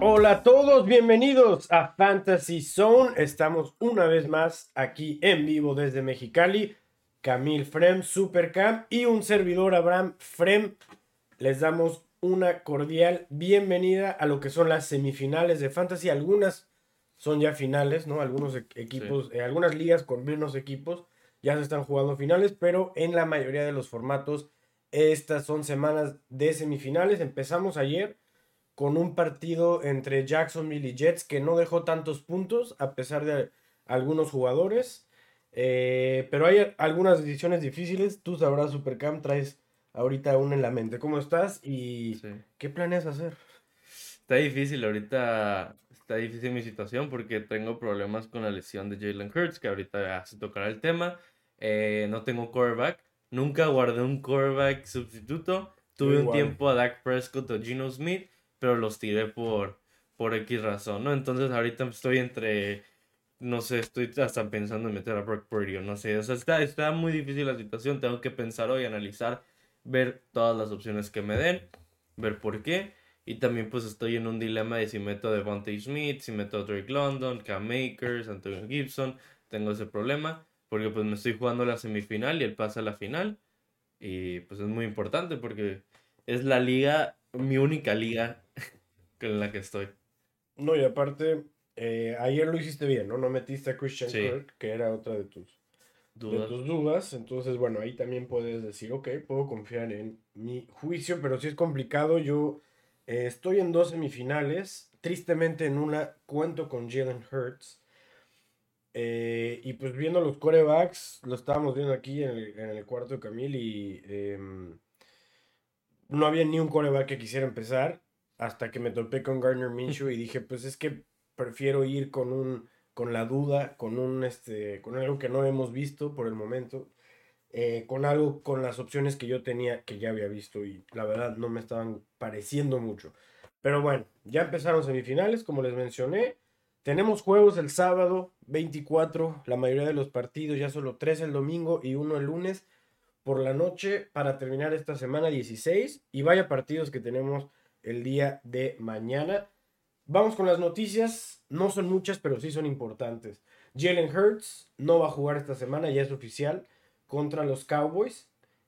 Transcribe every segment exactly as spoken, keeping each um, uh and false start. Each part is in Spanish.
Hola a todos, bienvenidos a Fantasy Zone. Estamos una vez más aquí en vivo desde Mexicali. Camil Frem, Supercam y un servidor Abraham Frem. Les damos una cordial bienvenida a lo que son las semifinales de Fantasy. Algunas son ya finales, ¿no? Algunos e- equipos, Sí. eh, algunas ligas con menos equipos ya se están jugando finales, pero en la mayoría de los formatos estas son semanas de semifinales. Empezamos ayer con un partido entre Jacksonville y Jets que no dejó tantos puntos a pesar de algunos jugadores. Eh, pero hay algunas decisiones difíciles. Tú sabrás, Supercam, traes ahorita una en la mente. ¿Cómo estás y Sí. qué planeas hacer? Está difícil ahorita, está difícil mi situación porque tengo problemas con la lesión de Jalen Hurts, que ahorita ya se tocará el tema. Eh, no tengo quarterback, nunca guardé un quarterback sustituto. Yo Tuve un igual. tiempo a Dak Prescott o Geno Smith, pero los tiré por, por X razón, ¿no? Entonces ahorita estoy entre, no sé, estoy hasta pensando en meter a Brock Purdy, o no sé, o sea, está, está muy difícil la situación, tengo que pensar hoy, analizar, ver todas las opciones que me den, ver por qué. Y también pues estoy en un dilema de si meto a Devontae Smith, si meto a Drake London, Cam Akers, Antonio Gibson. Tengo ese problema porque pues me estoy jugando la semifinal y él pasa a la final. Y pues es muy importante porque es la liga, mi única liga en la que estoy. No, y aparte, eh, ayer lo hiciste bien, ¿no? No metiste a Christian Sí, Kirk, que era otra de tus, de dudas. tus dudas. Entonces, bueno, ahí también puedes decir, ok, puedo confiar en mi juicio, pero si es complicado. Yo eh, estoy en dos semifinales. Tristemente en una cuento con Jalen Hurts. Eh, y pues viendo los corebacks, lo estábamos viendo aquí en el, en el cuarto de Camil y em, no había ni un coreback que quisiera empezar hasta que me topé con Gardner Minshew y dije, pues es que prefiero ir con un, con la duda, con un, este, con algo que no hemos visto por el momento, eh, con algo, con las opciones que yo tenía que ya había visto y la verdad no me estaban pareciendo mucho. Pero bueno, ya empezaron semifinales, como les mencioné. Tenemos juegos el sábado veinticuatro, la mayoría de los partidos, ya solo tres el domingo y uno el lunes por la noche para terminar esta semana dieciséis. Y vaya partidos que tenemos el día de mañana. Vamos con las noticias. No son muchas, pero sí son importantes. Jalen Hurts no va a jugar esta semana, ya es oficial, contra los Cowboys.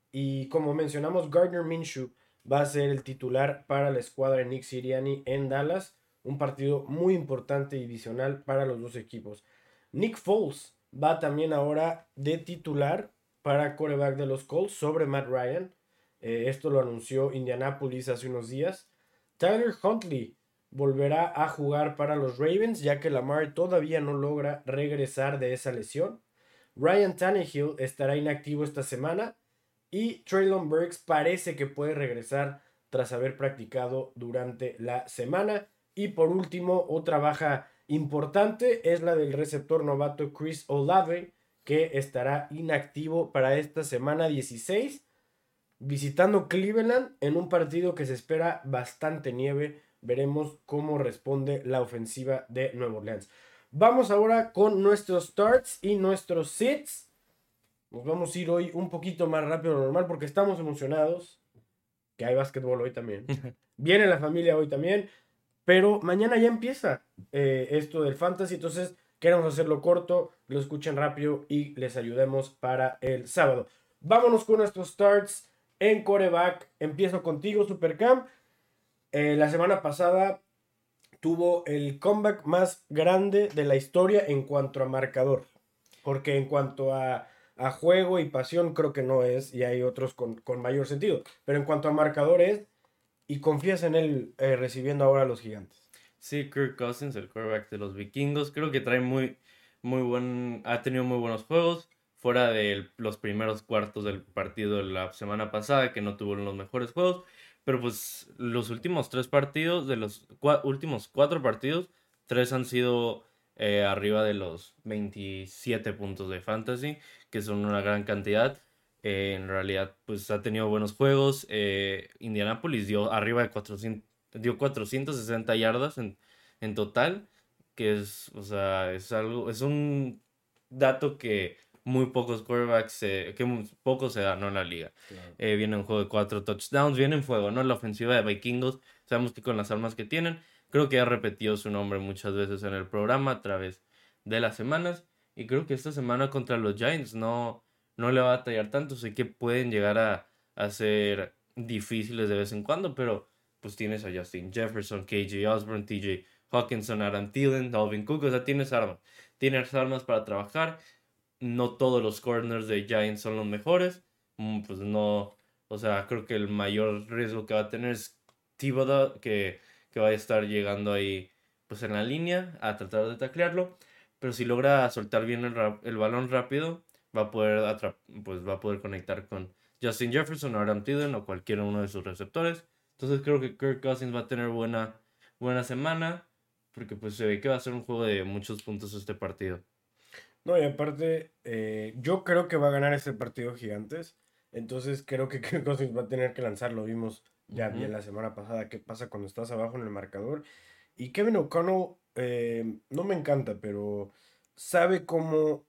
Y como mencionamos, Gardner Minshew va a ser el titular para la escuadra de Nick Sirianni en Dallas. Un partido muy importante y divisional para los dos equipos. Nick Foles va también ahora de titular para quarterback de los Colts sobre Matt Ryan. Eh, esto lo anunció Indianapolis hace unos días. Tyler Huntley volverá a jugar para los Ravens, ya que Lamar todavía no logra regresar de esa lesión. Ryan Tannehill estará inactivo esta semana y Traylon Burks parece que puede regresar tras haber practicado durante la semana. Y por último, otra baja importante es la del receptor novato Chris Olave, que estará inactivo para esta semana dieciséis, visitando Cleveland en un partido que se espera bastante nieve. Veremos cómo responde la ofensiva de Nueva Orleans. Vamos ahora con nuestros starts y nuestros sits. Nos vamos a ir hoy un poquito más rápido de lo normal porque estamos emocionados. Que hay básquetbol hoy también. Viene la familia hoy también. Pero mañana ya empieza eh, esto del fantasy. Entonces queremos hacerlo corto, lo escuchen rápido y les ayudemos para el sábado. Vámonos con nuestros starts en coreback. Empiezo contigo, Supercam. Eh, la semana pasada tuvo el comeback más grande de la historia en cuanto a marcador. Porque en cuanto a, a juego y pasión, creo que no es, y hay otros con, con mayor sentido. Pero en cuanto a marcador es, y confías en él eh, recibiendo ahora a los gigantes. Sí, Kirk Cousins, el quarterback de los vikingos, creo que trae muy, muy buen, ha tenido muy buenos juegos, fuera de los primeros cuartos del partido de la semana pasada, que no tuvieron los mejores juegos, pero pues los últimos tres partidos, de los cua- últimos cuatro partidos, tres han sido eh, arriba de los veintisiete puntos de fantasy, que son una gran cantidad. Eh, en realidad, pues ha tenido buenos juegos. Eh, Indianapolis dio arriba de cuatrocientos dio cuatrocientas sesenta yardas en, en total, que es, o sea, es algo, es un dato que muy pocos quarterbacks, eh, que muy pocos se dan, ¿no? En la liga. Claro. Eh, viene un juego de cuatro touchdowns, viene en fuego, ¿no? La ofensiva de Vikingos, sabemos que con las armas que tienen, Creo que ha repetido su nombre muchas veces en el programa a través de las semanas. Y creo que esta semana contra los Giants no, no le va a batallar tanto. Sé que pueden llegar a, a ser difíciles de vez en cuando, pero pues tienes a Justin Jefferson, K J Osborne, T J Hawkinson, Adam Thielen, Dalvin Cook. O sea, tienes armas. Tienes armas para trabajar. No todos los corners de Giants son los mejores. Mm, Pues no, o sea, creo que el mayor riesgo que va a tener es Thibodeau, que, que va a estar llegando ahí pues en la línea a tratar de taclearlo. Pero si logra soltar bien el, ra- el balón rápido, va a poder atrap- pues va a poder conectar con Justin Jefferson o Adam Thielen o cualquiera uno de sus receptores. Entonces creo que Kirk Cousins va a tener buena, buena semana. Porque pues se ve que va a ser un juego de muchos puntos este partido. No, y aparte, eh, yo creo que va a ganar este partido Gigantes. Entonces creo que Kirk Cousins va a tener que lanzar. Lo vimos ya bien Ujú. la semana pasada. ¿Qué pasa cuando estás abajo en el marcador? Y Kevin O'Connell eh, no me encanta, pero sabe cómo...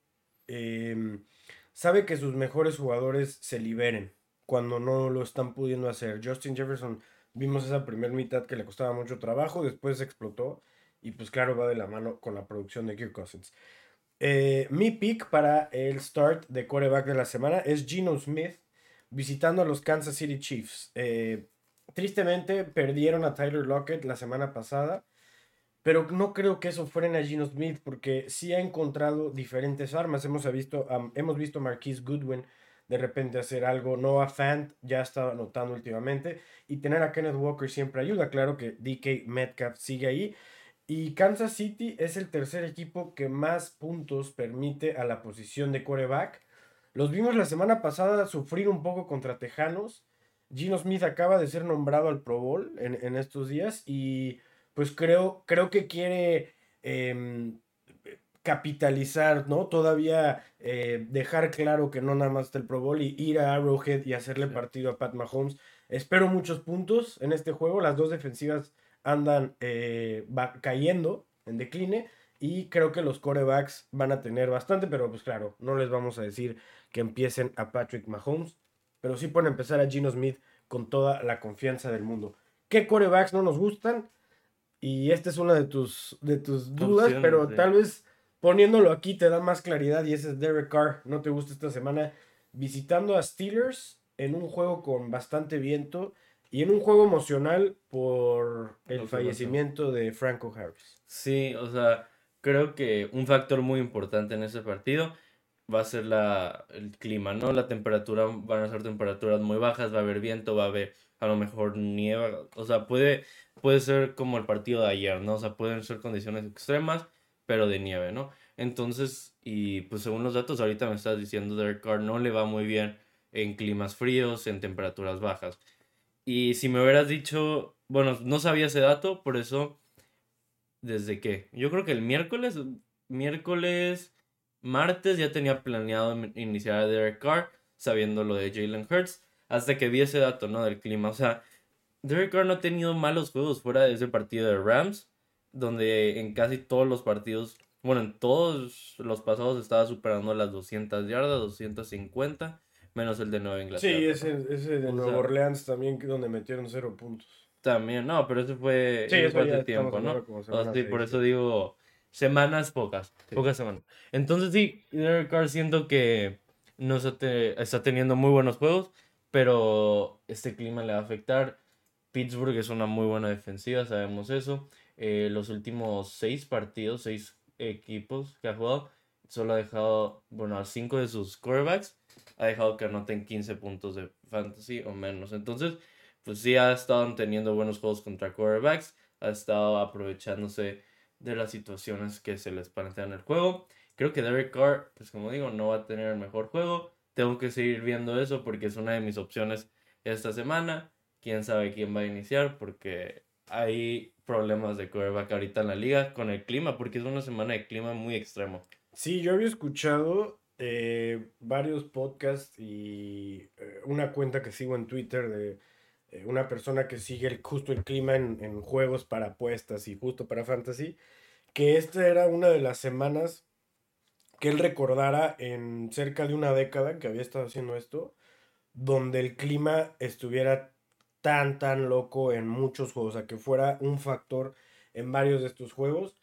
em, sabe que sus mejores jugadores se liberen cuando no lo están pudiendo hacer. Justin Jefferson, vimos esa primera mitad que le costaba mucho trabajo, después explotó. Y pues claro, va de la mano con la producción de Kirk Cousins. Eh, mi pick para el start de quarterback de la semana es Geno Smith visitando a los Kansas City Chiefs. Eh, tristemente perdieron a Tyler Lockett la semana pasada, pero no creo que eso fuera a Geno Smith porque sí ha encontrado diferentes armas. Hemos visto, um, hemos visto a Marquise Goodwin de repente hacer algo. Noah Fant ya estaba anotando últimamente. Y tener a Kenneth Walker siempre ayuda. Claro que D K Metcalf sigue ahí. Y Kansas City es el tercer equipo que más puntos permite a la posición de quarterback. Los vimos la semana pasada sufrir un poco contra Tejanos. Geno Smith acaba de ser nombrado al Pro Bowl en, en estos días y pues creo, creo que quiere em, capitalizar, ¿no? Todavía eh, dejar claro que no nada más está el Pro Bowl y ir a Arrowhead y hacerle Sí. partido a Pat Mahomes. Espero muchos puntos en este juego. Las dos defensivas andan eh, va cayendo en decline y creo que los corebacks van a tener bastante, pero pues claro, no les vamos a decir que empiecen a Patrick Mahomes, pero sí pueden empezar a Geno Smith con toda la confianza del mundo. ¿Qué corebacks no nos gustan? Y esta es una de tus, de tus dudas, Opciones, pero sí. tal vez poniéndolo aquí te da más claridad y ese es Derek Carr. No te gusta esta semana visitando a Steelers en un juego con bastante viento y en un juego emocional por el Lo que pasó. fallecimiento de Franco Harris. Sí, o sea, creo que un factor muy importante en ese partido va a ser la, el clima, ¿no? La temperatura, van a ser temperaturas muy bajas, va a haber viento, va a haber a lo mejor nieve, o sea, puede, puede ser como el partido de ayer, ¿no? O sea, pueden ser condiciones extremas, pero de nieve, ¿no? Entonces, y pues según los datos, ahorita me estás diciendo, Derek Carr no le va muy bien en climas fríos, en temperaturas bajas. Y si me hubieras dicho, bueno, no sabía ese dato, por eso... ¿Desde qué? Yo creo que el miércoles, miércoles, martes ya tenía planeado in- iniciar a Derek Carr, sabiendo lo de Jalen Hurts, hasta que vi ese dato, ¿no? Del clima. O sea, Derek Carr no ha tenido malos juegos fuera de ese partido de Rams, donde en casi todos los partidos, bueno, en todos los pasados estaba superando las doscientas yardas, doscientos cincuenta, menos el de Nueva Sí, Inglaterra, ¿no? ese, ese de O Nueva sea, Orleans también, que donde metieron cero puntos. también, no, pero eso fue, Sí, eso eso fue ya hace estamos tiempo, ¿no? hablando como O sea, semana sí, por seis, eso siete. digo, semanas pocas, Sí. pocas semanas. Entonces sí, Derek Carr siento que no está, te- está teniendo muy buenos juegos, pero este clima le va a afectar. Pittsburgh es una muy buena defensiva, sabemos eso. Eh, los últimos seis partidos, seis equipos que ha jugado, solo ha dejado, bueno, a cinco de sus quarterbacks, ha dejado que anoten quince puntos de fantasy o menos. Entonces, pues sí ha estado teniendo buenos juegos contra quarterbacks, ha estado aprovechándose de las situaciones que se les plantean en el juego. Creo que Derek Carr, pues como digo, no va a tener el mejor juego. Tengo que seguir viendo eso porque es una de mis opciones esta semana. Quién sabe quién va a iniciar porque hay problemas de quarterback ahorita en la liga con el clima, porque es una semana de clima muy extremo. Sí, yo había escuchado eh, varios podcasts y eh, una cuenta que sigo en Twitter de eh, una persona que sigue el, justo el clima en, en juegos para apuestas y justo para fantasy, que esta era una de las semanas que él recordara en cerca de una década que había estado haciendo esto, donde el clima estuviera tan, tan loco en muchos juegos, o sea, que fuera un factor en varios de estos juegos.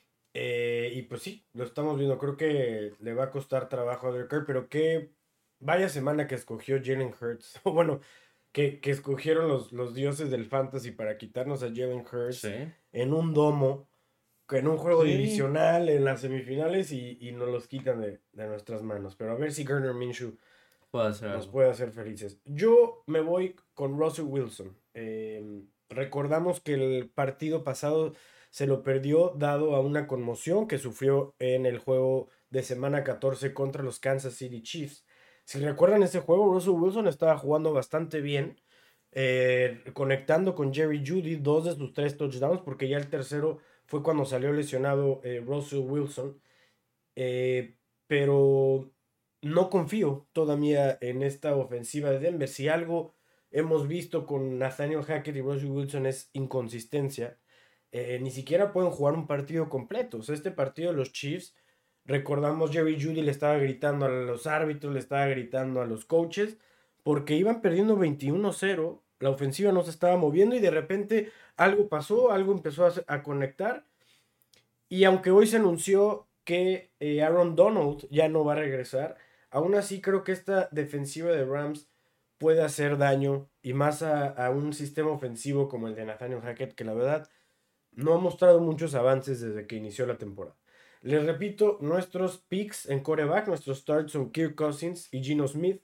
Eh, y pues sí, lo estamos viendo. Creo que le va a costar trabajo a Derek Carr, pero qué vaya semana que escogió Jalen Hurts. O bueno, que, que escogieron los, los dioses del fantasy para quitarnos a Jalen Hurts Sí. en un domo, que en un juego Sí. divisional, en las semifinales, y, y nos los quitan de, de nuestras manos. Pero a ver si Gardner Minshew Puedo hacer nos algo. puede hacer felices. Yo me voy con Russell Wilson. Eh, recordamos que el partido pasado se lo perdió dado a una conmoción que sufrió en el juego de semana catorce contra los Kansas City Chiefs. Si recuerdan ese juego, Russell Wilson estaba jugando bastante bien, eh, conectando con Jerry Jeudy dos de sus tres touchdowns, porque ya el tercero fue cuando salió lesionado eh, Russell Wilson. Eh, pero no confío todavía en esta ofensiva de Denver. Si algo hemos visto con Nathaniel Hackett y Russell Wilson es inconsistencia, eh, ni siquiera pueden jugar un partido completo. O sea, este partido de los Chiefs, recordamos Jerry Jeudy le estaba gritando a los árbitros, le estaba gritando a los coaches, porque iban perdiendo veintiuno cero, la ofensiva no se estaba moviendo y de repente algo pasó, algo empezó a, a conectar y aunque hoy se anunció que eh, Aaron Donald ya no va a regresar, aún así creo que esta defensiva de Rams puede hacer daño y más a, a un sistema ofensivo como el de Nathaniel Hackett, que la verdad no ha mostrado muchos avances desde que inició la temporada. Les repito, nuestros picks en coreback, nuestros starts son Kirk Cousins y Geno Smith,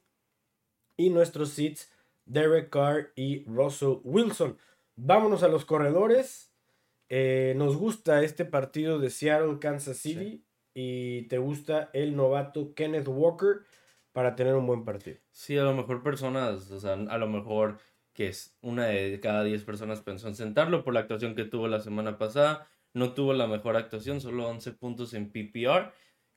y nuestros sits Derek Carr y Russell Wilson. Vámonos a los corredores. Eh, nos gusta este partido de Seattle-Kansas Sí. City y te gusta el novato Kenneth Walker para tener un buen partido. Sí, a lo mejor personas, o sea, a lo mejor que es una de cada diez personas pensó en sentarlo por la actuación que tuvo la semana pasada. No tuvo la mejor actuación, solo once puntos en P P R,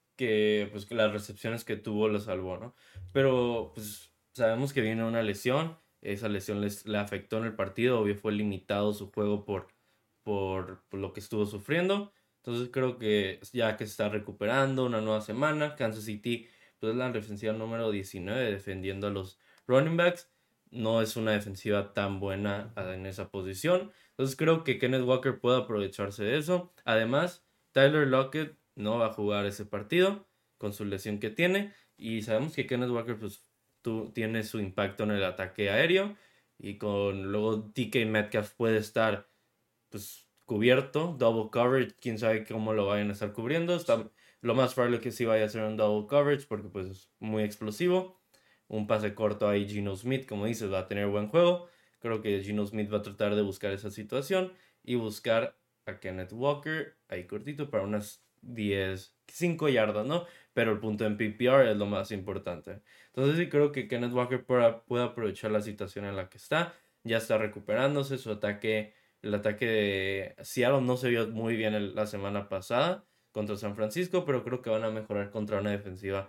que pues que las recepciones que tuvo lo salvó, ¿no? Pero pues sabemos que viene una lesión, esa lesión les, le afectó en el partido, obvio fue limitado su juego por, por, por lo que estuvo sufriendo. Entonces creo que ya que se está recuperando, una nueva semana, Kansas City pues es la defensiva número diecinueve defendiendo a los running backs. No es una defensiva tan buena en esa posición. Entonces creo que Kenneth Walker puede aprovecharse de eso. Además, Tyler Lockett no va a jugar ese partido con su lesión que tiene. Y sabemos que Kenneth Walker pues, tú, tiene su impacto en el ataque aéreo. Y con luego D K Metcalf puede estar pues cubierto, double coverage, quién sabe cómo lo vayan a estar cubriendo. Está, lo más probable que sí vaya a ser un double coverage porque pues es muy explosivo. Un pase corto ahí Geno Smith, como dices, va a tener buen juego. Creo que Geno Smith va a tratar de buscar esa situación y buscar a Kenneth Walker ahí cortito para unas diez, cinco yardas, ¿no? Pero el punto en P P R es lo más importante. Entonces sí creo que Kenneth Walker puede, puede aprovechar la situación en la que está. Ya está recuperándose, su ataque, el ataque de Seattle no se vio muy bien el- la semana pasada contra San Francisco, pero creo que van a mejorar contra una defensiva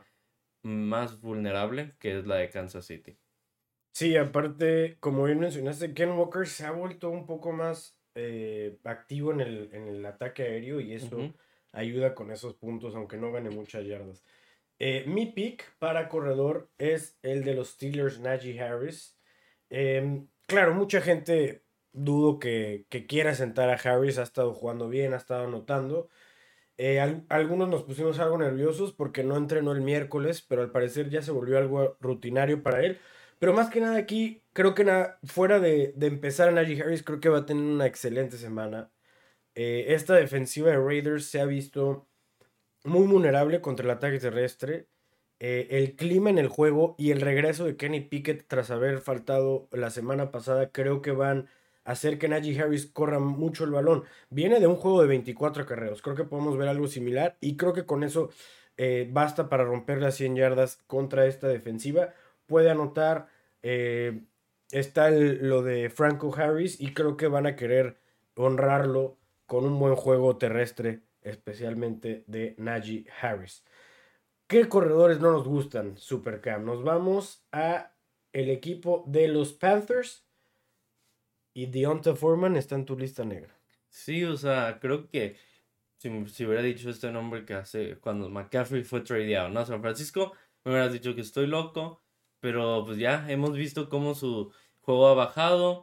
más vulnerable que es la de Kansas City. Sí, aparte, como bien mencionaste, Ken Walker se ha vuelto un poco más eh, activo en el, en el ataque aéreo y eso Ujú. ayuda con esos puntos, aunque no gane muchas yardas. Eh, mi pick para corredor es el de los Steelers, Najee Harris. Em, claro, mucha gente dudo que, que quiera sentar a Harris, ha estado jugando bien, ha estado anotando. Eh, al- algunos nos pusimos algo nerviosos porque no entrenó el miércoles, pero al parecer ya se volvió algo rutinario para él. Pero más que nada aquí, creo que nada, fuera de, de empezar a Najee Harris, creo que va a tener una excelente semana. Eh, esta defensiva de Raiders se ha visto muy vulnerable contra el ataque terrestre. Eh, el clima en el juego y el regreso de Kenny Pickett tras haber faltado la semana pasada creo que van a hacer que Najee Harris corra mucho el balón. Viene de un juego de veinticuatro acarreos. Creo que podemos ver algo similar y creo que con eso eh, basta para romper las cien yardas contra esta defensiva. Puede anotar. eh, está el- lo de Franco Harris y creo que van a querer honrarlo con un buen juego terrestre, especialmente de Najee Harris. ¿Qué corredores no nos gustan, Supercam? Nos vamos a el equipo de los Panthers y Deonta Foreman está en tu lista negra. Sí, o sea, creo que si, si hubiera dicho este nombre que hace cuando McCaffrey fue tradeado, ¿no? A San Francisco, me hubieras dicho que estoy loco, pero pues ya hemos visto cómo su juego ha bajado.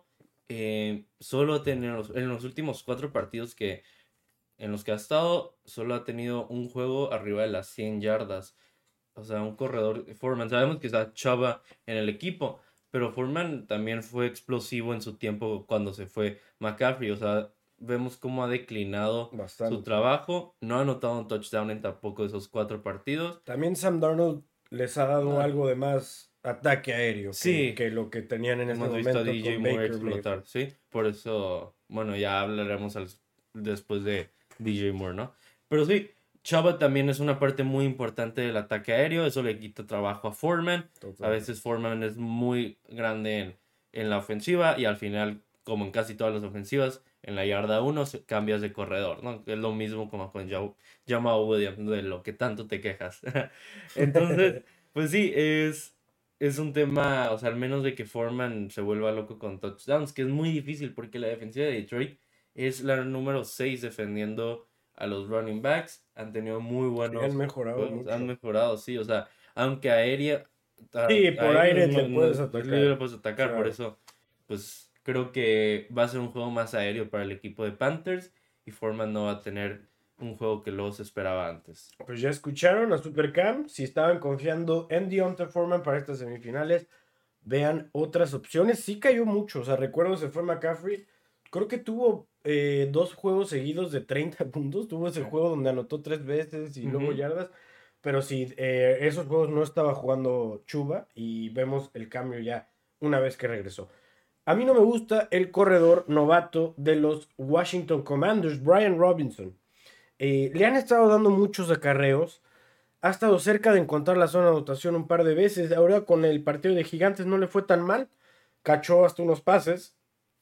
Eh, solo ha tenido, en los últimos cuatro partidos que en los que ha estado, solo ha tenido un juego arriba de las cien yardas. O sea, un corredor, Foreman, sabemos que está Chava en el equipo, pero Foreman también fue explosivo en su tiempo cuando se fue McCaffrey. O sea, vemos cómo ha declinado su Bastante. trabajo. No ha anotado un touchdown en tampoco esos cuatro partidos. También Sam Darnold les ha dado No, algo de más ataque aéreo que, sí, que lo que tenían en este hemos visto a momento D J con Moore Baker explotar, Mayfield. ¿sí? Por eso, bueno, ya hablaremos al- después de D J Moore, ¿no? Pero sí, Chava también es una parte muy importante del ataque aéreo, eso le quita trabajo a Foreman. A Totalmente. veces Foreman es muy grande en, en la ofensiva y al final, como en casi todas las ofensivas, en la yarda uno cambias de corredor, ¿no? Es lo mismo como con Jau- Jamal Williams, de lo que tanto te quejas. Entonces, pues sí, es es un tema, o sea, al menos de que Foreman se vuelva loco con touchdowns, que es muy difícil porque la defensiva de Detroit es la número seis defendiendo a los running backs. Han tenido muy Sí, han buenos mejorado juegos, han mucho. mejorado, sí, o sea, aunque aérea, a- Sí, por aéreos aire le no, no puedes es libre, atacar. lo puedes atacar, por Claro. eso, pues creo que va a ser un juego más aéreo para el equipo de Panthers y Foreman no va a tener un juego que luego se esperaba antes. Pues ya escucharon a Supercam. Si estaban confiando en Deontay Foreman para estas semifinales, vean otras opciones. Sí cayó mucho. O sea, recuerdo se fue McCaffrey. Creo que tuvo eh, dos juegos seguidos de treinta puntos. Tuvo ese juego donde anotó tres veces y luego Ujú. yardas. Pero sí, eh, esos juegos no estaba jugando Chuba y vemos el cambio ya una vez que regresó. A mí no me gusta el corredor novato de los Washington Commanders, Brian Robinson. Eh, le han estado dando muchos acarreos. Ha estado cerca de encontrar la zona de anotación un par de veces. Ahora con el partido de Gigantes no le fue tan mal. Cachó hasta unos pases.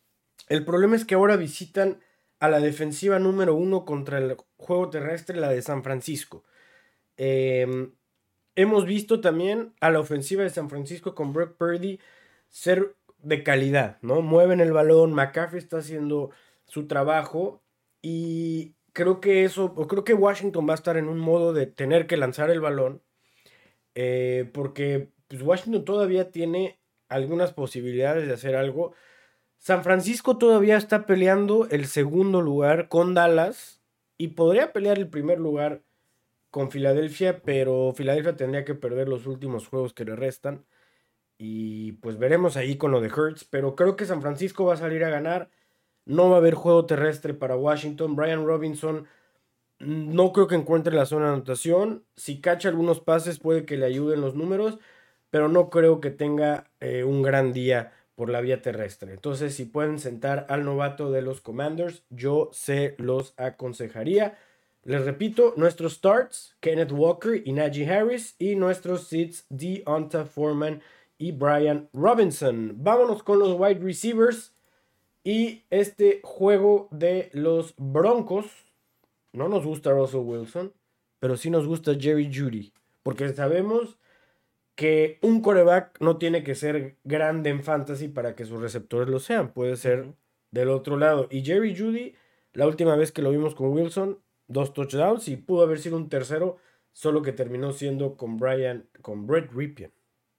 El problema es que ahora visitan a la defensiva número uno contra el juego terrestre, la de San Francisco. Eh, hemos visto también a la ofensiva de San Francisco con Brock Purdy ser de calidad, ¿no? Mueven el balón, McCaffrey está haciendo su trabajo y creo que eso, o creo que Washington va a estar en un modo de tener que lanzar el balón, eh, porque pues, Washington todavía tiene algunas posibilidades de hacer algo. San Francisco todavía está peleando el segundo lugar con Dallas y podría pelear el primer lugar con Filadelfia, pero Filadelfia tendría que perder los últimos juegos que le restan. Y pues veremos ahí con lo de Hurts, pero creo que San Francisco va a salir a ganar. No va a haber juego terrestre para Washington. Brian Robinson no creo que encuentre la zona de anotación. Si cacha algunos pases puede que le ayuden los números, pero no creo que tenga eh, un gran día por la vía terrestre. Entonces, si pueden sentar al novato de los Commanders, yo se los aconsejaría. Les repito, nuestros starts, Kenneth Walker y Najee Harris, y nuestros sits, Deonta Foreman y Brian Robinson. Vámonos con los wide receivers y este juego de los Broncos. No nos gusta Russell Wilson, pero sí nos gusta Jerry Jeudy, porque sabemos que un coreback no tiene que ser grande en fantasy para que sus receptores lo sean, puede ser Ujú. del otro lado. Y Jerry Jeudy, la última vez que lo vimos con Wilson, dos touchdowns y pudo haber sido un tercero, solo que terminó siendo con Brian, con Brett Ripien.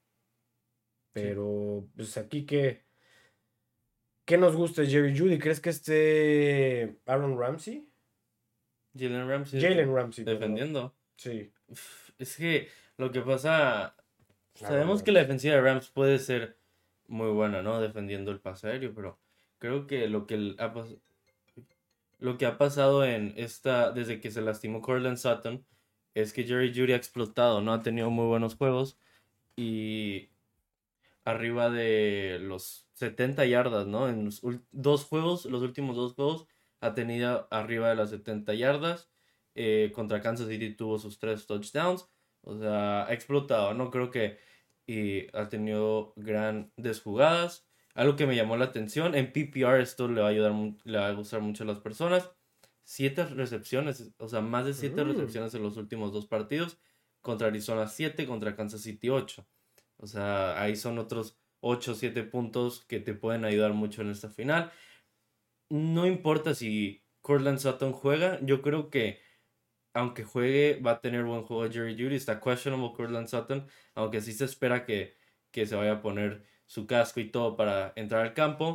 Sí. Pero pues aquí que ¿qué nos gusta de Jerry Jeudy? ¿Crees que esté Aaron Ramsey? Jalen Ramsey def- Jalen Ramsey, perdón. defendiendo. Sí, Uf, es que lo que pasa, Aaron sabemos que la Ramsey. defensiva de Rams puede ser muy buena, ¿no? Defendiendo el pase aéreo, pero creo que lo que el- ha, pas- lo que ha pasado en esta, desde que se lastimó Cortland Sutton, es que Jerry Jeudy ha explotado, ¿no? Ha tenido muy buenos juegos y arriba de los setenta yardas, ¿no? En los ul- dos juegos, los últimos dos juegos, ha tenido arriba de las setenta yardas. Eh, contra Kansas City tuvo sus tres touchdowns. O sea, ha explotado, ¿no? Creo que y ha tenido grandes jugadas. Algo que me llamó la atención, en P P R esto le va a ayudar, mu- le va a gustar mucho a las personas. Siete recepciones, o sea, más de siete Mm. recepciones en los últimos dos partidos. Contra Arizona siete, contra Kansas City ocho. O sea, ahí son otros ocho o siete puntos que te pueden ayudar mucho en esta final. No importa si Cortland Sutton juega, yo creo que aunque juegue, va a tener buen juego Jerry Jeudy. Está questionable Cortland Sutton, aunque sí se espera que, que se vaya a poner su casco y todo para entrar al campo.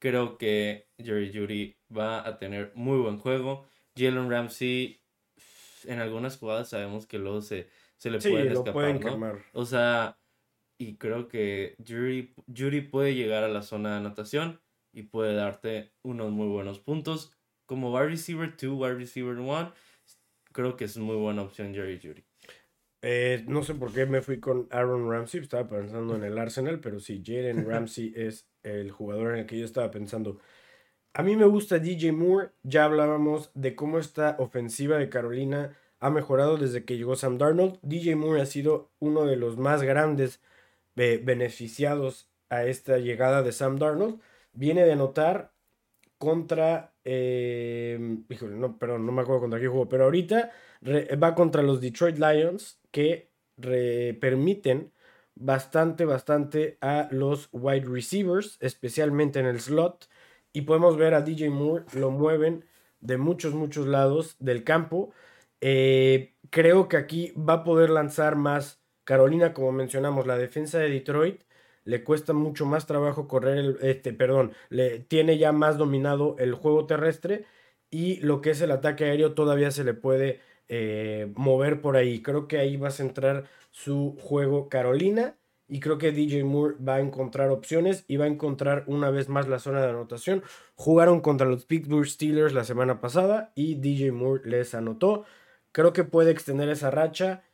Creo que Jerry Jeudy va a tener muy buen juego. Jalen Ramsey, en algunas jugadas sabemos que luego se, se le Sí, pueden lo pueden escapar, ¿no? quemar. O sea, y creo que Jury, Jury puede llegar a la zona de anotación y puede darte unos muy buenos puntos. Como wide receiver dos, wide receiver uno, creo que es muy buena opción Jerry Judy. Eh, no sé por qué me fui con Aaron Ramsey, estaba pensando en el Arsenal, pero sí, Jalen Ramsey es el jugador en el que yo estaba pensando. A mí me gusta D J Moore, ya hablábamos de cómo esta ofensiva de Carolina ha mejorado desde que llegó Sam Darnold. D J Moore ha sido uno de los más grandes eh, beneficiados a esta llegada de Sam Darnold. Viene de anotar contra, eh, híjole, no, perdón, no me acuerdo contra qué jugó, pero ahorita re, va contra los Detroit Lions que re, permiten bastante, bastante a los wide receivers, especialmente en el slot, y podemos ver a D J Moore, lo mueven de muchos, muchos lados del campo. Eh, creo que aquí va a poder lanzar más Carolina, como mencionamos, la defensa de Detroit le cuesta mucho más trabajo correr el, este, perdón, le tiene ya más dominado el juego terrestre y lo que es el ataque aéreo todavía se le puede eh, mover por ahí. Creo que ahí va a centrar su juego Carolina y creo que D J Moore va a encontrar opciones y va a encontrar una vez más la zona de anotación. Jugaron contra los Pittsburgh Steelers la semana pasada y D J Moore les anotó. Creo que puede extender esa racha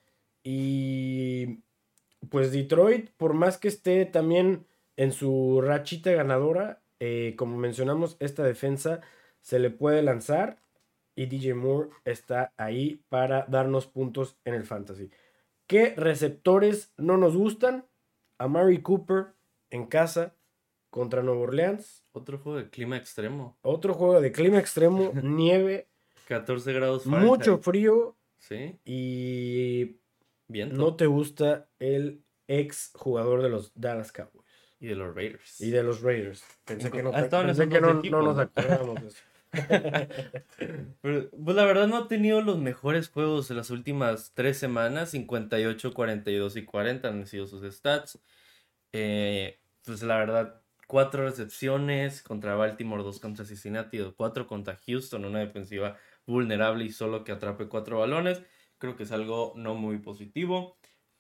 y pues Detroit, por más que esté también en su rachita ganadora, eh, como mencionamos, esta defensa se le puede lanzar y D J Moore está ahí para darnos puntos en el fantasy. ¿Qué receptores no nos gustan? Amari Cooper en casa contra Nueva Orleans. Otro juego de clima extremo. Otro juego de clima extremo, nieve, catorce grados mucho Fahrenheit. frío Sí. y Viento. no te gusta el ex jugador de los Dallas Cowboys. Y de los Raiders. Y de los Raiders. Pensé que no, Ah, estaban pensé esos que dos no, equipos, no nos ¿no? acordábamos de eso. Pero, pues la verdad no ha tenido los mejores juegos en las últimas tres semanas. cincuenta y ocho, cuarenta y dos y cuarenta han sido sus stats. Eh, pues la verdad, cuatro recepciones contra Baltimore, dos contra Cincinnati, cuatro contra Houston, una defensiva vulnerable y solo que atrape cuatro balones. Creo que es algo no muy positivo.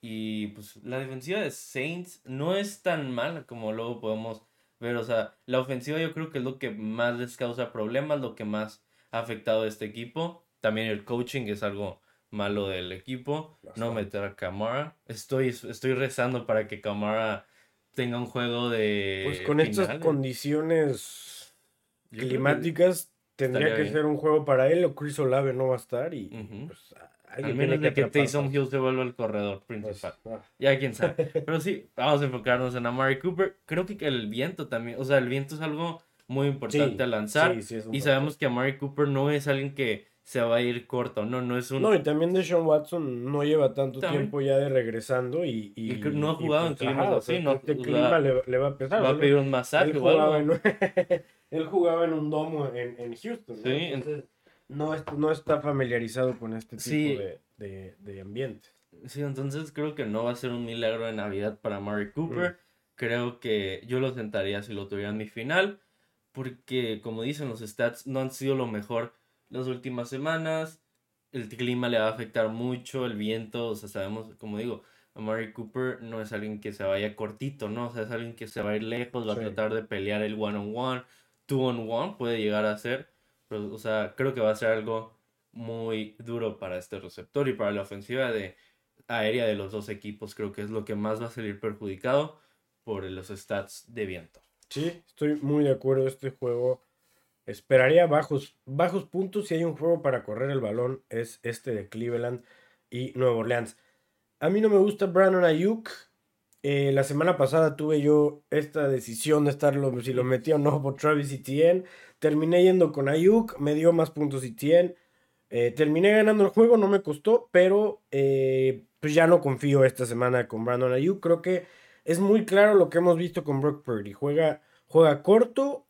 Y pues la defensiva de Saints no es tan mala como luego podemos ver. O sea, la ofensiva yo creo que es lo que más les causa problemas, lo que más ha afectado a este equipo. También el coaching es algo malo del equipo. Bastante. No meter a Kamara. Estoy, estoy rezando para que Kamara tenga un juego de Pues con finales. estas condiciones Yo creo que climáticas tendría estaría que bien. ser un juego para él o Chris Olave no va a estar y Ujú. pues a- Al alguien menos tiene de que atrapar Taysom pases. Hill se vuelva el corredor Pues, principal. ah, Ya quién sabe. Pero sí, vamos a enfocarnos en Amari Cooper. Creo que el viento también, o sea, el viento es algo muy importante sí, al lanzar. sí, sí es un Y factor. sabemos que Amari Cooper no es alguien que se va a ir corto, no, no es un... No, y también Deshaun Watson no lleva tanto También. tiempo ya de regresando y, y, Y que no ha y, jugado en pues, climas ajá, o así, sea, no, este o clima sea, le, le va a pesar. va o a sea, pedir un él masaje o jugaba algo. en, él jugaba en un domo en, en Houston, ¿no? Sí, en- Entonces no, es- no está familiarizado con este tipo Sí. de, de, de ambiente. Sí, entonces creo que no va a ser un milagro de Navidad para Amari Cooper. Mm. Creo que yo lo sentaría si lo tuviera en mi final. Porque, como dicen, los stats no han sido lo mejor las últimas semanas. El clima le va a afectar mucho, el viento. O sea, sabemos, como digo, Amari Cooper no es alguien que se vaya cortito, ¿no? O sea, es alguien que se va a ir lejos, va Sí. a tratar de pelear el one-on-one. Two-on-one puede llegar a ser. Pero, o sea, creo que va a ser algo muy duro para este receptor y para la ofensiva de aérea de los dos equipos. Creo que es lo que más va a salir perjudicado por los stats de viento. Sí, estoy muy de acuerdo. Este juego esperaría bajos, bajos puntos. Si hay un juego para correr el balón, es este de Cleveland y Nueva Orleans. A mí no me gusta Brandon Ayuk. Eh, la semana pasada tuve yo esta decisión de estarlo, si lo metía o no por Travis Etienne. Terminé yendo con Ayuk, me dio más puntos Etienne. Eh, terminé ganando el juego, no me costó, pero eh, pues ya no confío esta semana con Brandon Ayuk. Creo que es muy claro lo que hemos visto con Brock Purdy. Juega, juega corto,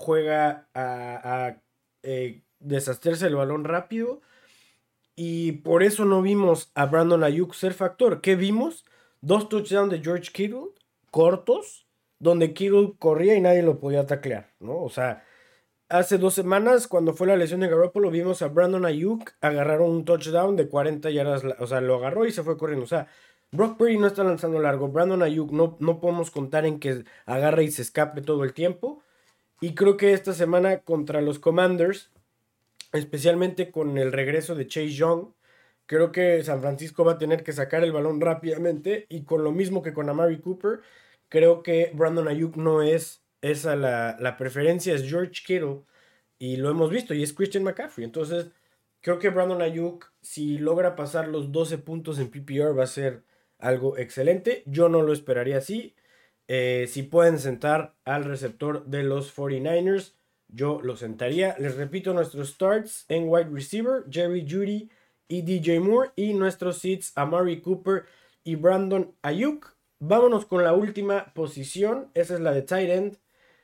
juega a, a eh, deshacerse el balón rápido. Y por eso no vimos a Brandon Ayuk ser factor. ¿Qué vimos? Dos touchdowns de George Kittle, cortos, donde Kittle corría y nadie lo podía taclear, ¿no? O sea, hace dos semanas, cuando fue la lesión de Garoppolo, vimos a Brandon Ayuk agarrar un touchdown de cuarenta yardas, o sea, lo agarró y se fue corriendo. O sea, Brock Purdy no está lanzando largo, Brandon Ayuk no, no podemos contar en que agarre y se escape todo el tiempo. Y creo que esta semana contra los Commanders, especialmente con el regreso de Chase Young, creo que San Francisco va a tener que sacar el balón rápidamente y con lo mismo que con Amari Cooper, creo que Brandon Ayuk no es esa la, la preferencia, es George Kittle y lo hemos visto y es Christian McCaffrey. Entonces, creo que Brandon Ayuk, si logra pasar los doce puntos en P P R, va a ser algo excelente. Yo no lo esperaría así. Eh, si pueden sentar al receptor de los cuarenta y nueve ers, yo lo sentaría. Les repito nuestros starts en wide receiver, Jerry Jeudy y D J Moore. Y nuestros seats, Amari Cooper y Brandon Ayuk. Vámonos con la última posición. Esa es la de tight end.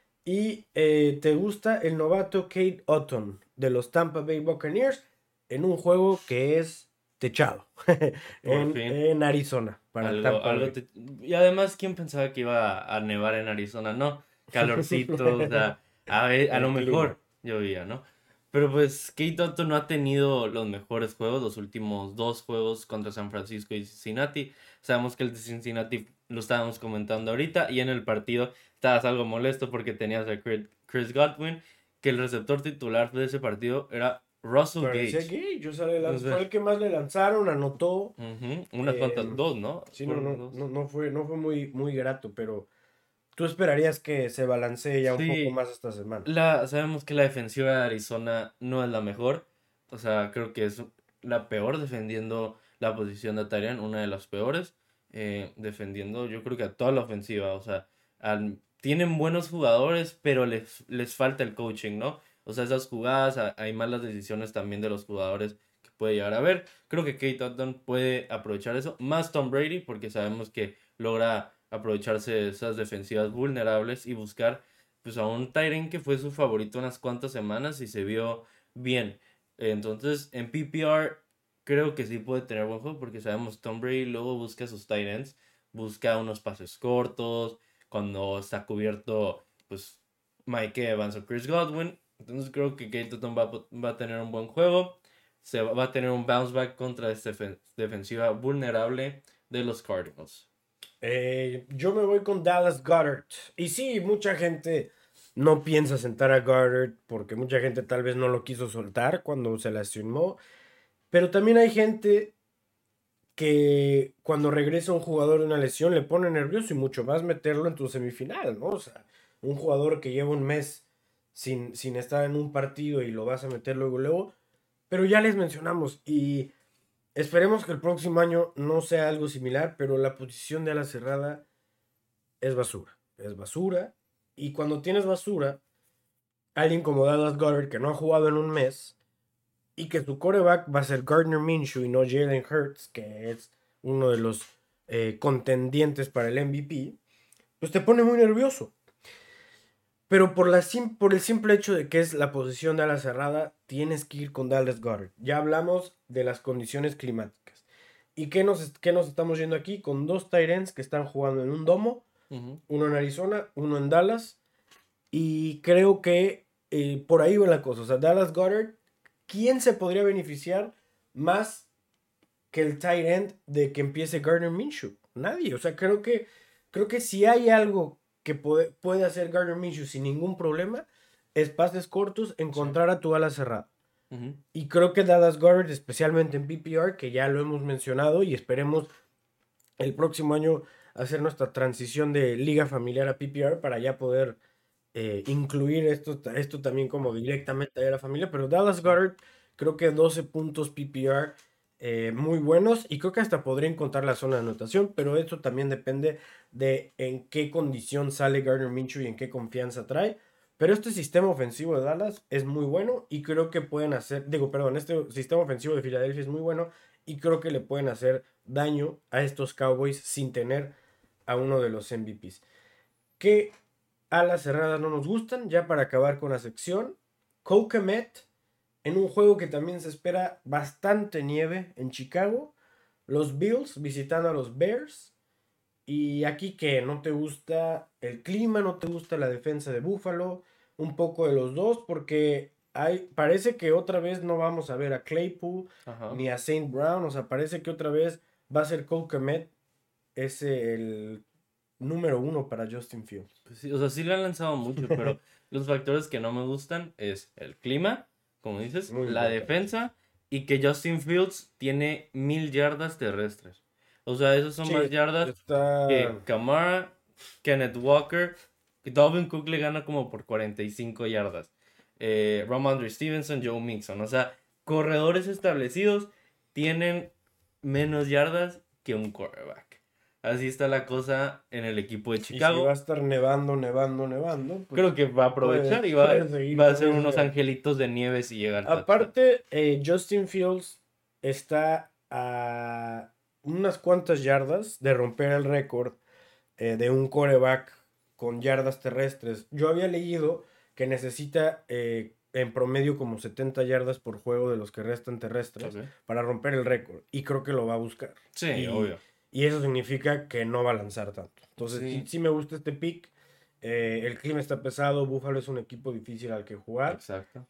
Y eh, te gusta el novato Kate Otton de los Tampa Bay Buccaneers en un juego que es techado Por en, fin. en Arizona para Algo, Tampa algo Bay. te- Y además, ¿quién pensaba que iba a nevar en Arizona? No, calorcito, o sea, a, ve- a lo El clima. mejor llovía, ¿no? Pero pues Kate Otto no ha tenido los mejores juegos, los últimos dos juegos contra San Francisco y Cincinnati. Sabemos que el de Cincinnati lo estábamos comentando ahorita y en el partido estabas algo molesto porque tenías a Chris Chris Godwin, que el receptor titular de ese partido era Russell Parecía Gage. que yo sale O fue sea, el que más le lanzaron, anotó. ujú, unas cuantas, eh, dos, ¿no? sí, no, Fueron no, dos. no, no fue, no fue muy, muy grato, pero tú esperarías que se balancee ya un poco Sí, más esta semana. La, sabemos que la defensiva de Arizona no es la mejor. O sea, creo que es la peor defendiendo la posición de Tyrion, una de las peores. Eh, defendiendo, yo creo que a toda la ofensiva. O sea, al- tienen buenos jugadores, pero les, les falta el coaching, ¿no? O sea, esas jugadas, a- hay malas decisiones también de los jugadores que puede llegar a ver. Creo que Kate Otton puede aprovechar eso, más Tom Brady, porque sabemos que logra aprovecharse de esas defensivas vulnerables y buscar pues a un Tyren que fue su favorito unas cuantas semanas y se vio bien. Entonces, en P P R creo que sí puede tener buen juego porque sabemos Tom Brady luego busca sus tight ends, busca unos pases cortos, cuando está cubierto, pues Mike Evans o Chris Godwin. Entonces creo que Kate Tutton va, a po- va a tener un buen juego. Se va, va a tener un bounce back contra esta defen- defensiva vulnerable de los Cardinals. Eh, yo me voy con Dallas Goddard. Y sí, mucha gente no piensa sentar a Goddard porque mucha gente tal vez no lo quiso soltar cuando se lastimó. Pero también hay gente que cuando regresa un jugador de una lesión le pone nervioso y mucho más meterlo en tu semifinal, ¿no? O sea, un jugador que lleva un mes sin, sin estar en un partido y lo vas a meter luego, luego. Pero ya les mencionamos y esperemos que el próximo año no sea algo similar, pero la posición de ala cerrada es basura. Es basura. Y cuando tienes basura, alguien como Dallas Goddard que no ha jugado en un mes y que su coreback va a ser Gardner Minshew y no Jalen Hurts, que es uno de los eh, contendientes para el M V P, pues te pone muy nervioso. Pero por, la sim- por el simple hecho de que es la posición de ala cerrada, tienes que ir con Dallas Goddard. Ya hablamos de las condiciones climáticas. ¿Y qué nos, qué nos estamos yendo aquí? Con dos tight ends que están jugando en un domo, Ujú. uno en Arizona, uno en Dallas. Y creo que eh, por ahí va la cosa. O sea, Dallas Goddard, ¿quién se podría beneficiar más que el tight end de que empiece Gardner Minshew? Nadie. O sea, creo que, creo que si hay algo que puede, puede hacer Gardner Minshew sin ningún problema, es pases cortos, Sí. encontrar a tu ala cerrada. Ujú. Y creo que Dallas Goddard, especialmente en P P R, que ya lo hemos mencionado y esperemos el próximo año hacer nuestra transición de liga familiar a P P R para ya poder eh, incluir esto, esto también como directamente a la familia. Pero Dallas Sí. Goddard, creo que doce puntos P P R eh, muy buenos y creo que hasta podría encontrar la zona de anotación, pero eso también depende de en qué condición sale Gardner Minshew y en qué confianza trae. Pero este sistema ofensivo de Dallas es muy bueno y creo que pueden hacer, digo, perdón, este sistema ofensivo de Filadelfia es muy bueno y creo que le pueden hacer daño a estos Cowboys sin tener a uno de los M V Ps. ¿Qué alas cerradas no nos gustan? Ya para acabar con la sección, Cole Kmet en un juego que también se espera bastante nieve en Chicago. Los Bills visitando a los Bears. Y aquí que no te gusta el clima, no te gusta la defensa de Buffalo, un poco de los dos, porque hay, parece que otra vez no vamos a ver a Claypool Ajá. ni a Saint Brown, o sea, parece que otra vez va a ser Cole Kmet ese el número uno para Justin Fields. Pues sí, o sea, sí le han lanzado mucho, pero los factores que no me gustan es el clima, como dices, Muy la importante. defensa y que Justin Fields tiene mil yardas terrestres. O sea, esos son más Sí, yardas está. que Kamara, Kenneth Walker, que Dalvin Cook le gana como por cuarenta y cinco yardas. Eh, Ramondre Stevenson, Joe Mixon. O sea, corredores establecidos tienen menos yardas que un quarterback. Así está la cosa en el equipo de Y si va a Chicago. estar nevando, nevando, nevando, pues Creo que va a puede, aprovechar y va, puede seguir va a con ser unos ese. angelitos de nieve si llega al touchdown. Aparte, eh, Justin Fields está a unas cuantas yardas de romper el récord eh, de un quarterback con yardas terrestres. Yo había leído que necesita eh, en promedio como setenta yardas por juego de los que restan terrestres Ok. para romper el récord. Y creo que lo va a buscar. Sí, Y, obvio. y eso significa que no va a lanzar tanto. Entonces, sí, Sí, sí me gusta este pick. Eh, el clima está pesado. Buffalo es un equipo difícil al que jugar. exacto.